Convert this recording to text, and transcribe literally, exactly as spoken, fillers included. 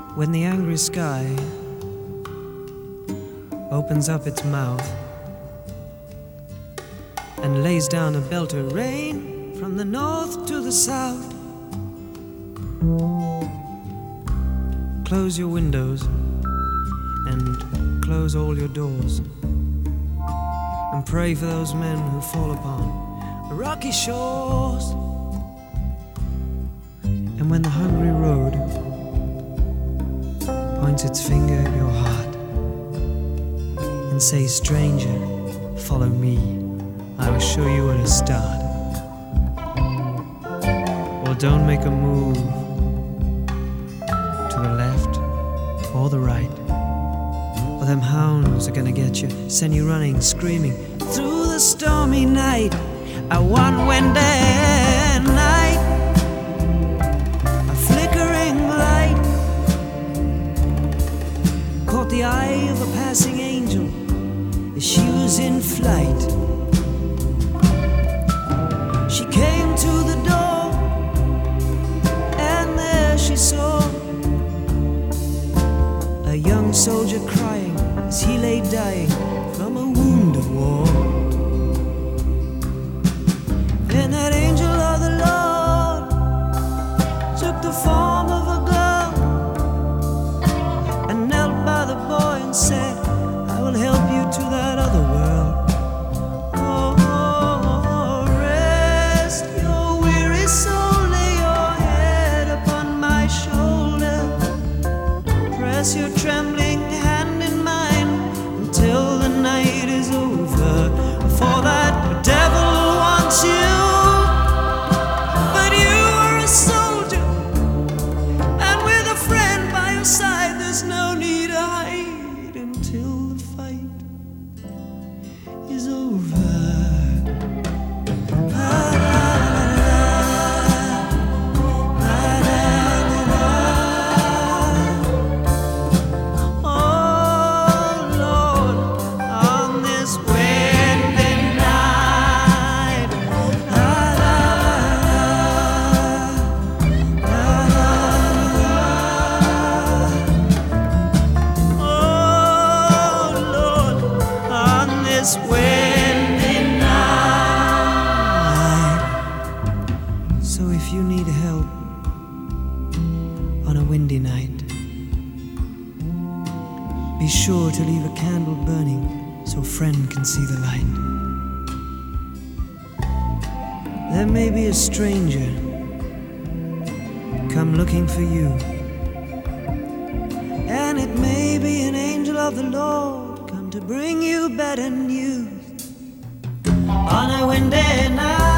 When the angry sky opens up its mouth and lays down a belt of rain from the north to the south, close your windows and close all your doors and pray for those men who fall upon the rocky shores. And when the hungry road points its finger at your heart and says, stranger, follow me, I will show you where to start. Well, don't make a move to the left or the right, or them hounds are gonna get you, send you running, screaming through the stormy night. A one windy night, a flickering light caught the eye of a passing angel as she was in flight. She came to the door, and there she saw a young soldier crying as he lay dying from a wound of war. And that angel of the Lord took the form of a girl and knelt by the boy and said, I will help you to that other world. Oh, rest your weary soul, lay your head upon my shoulder, press your trembling hand in mine until the night is over. For that devil wants you, but you are a soldier, and with a friend by your side, there's no need to hide until the fight is over. This windy night. So if you need help on a windy night, be sure to leave a candle burning so a friend can see the light. There may be a stranger come looking for you, and it may be an angel of the Lord to bring you better news on a windy night.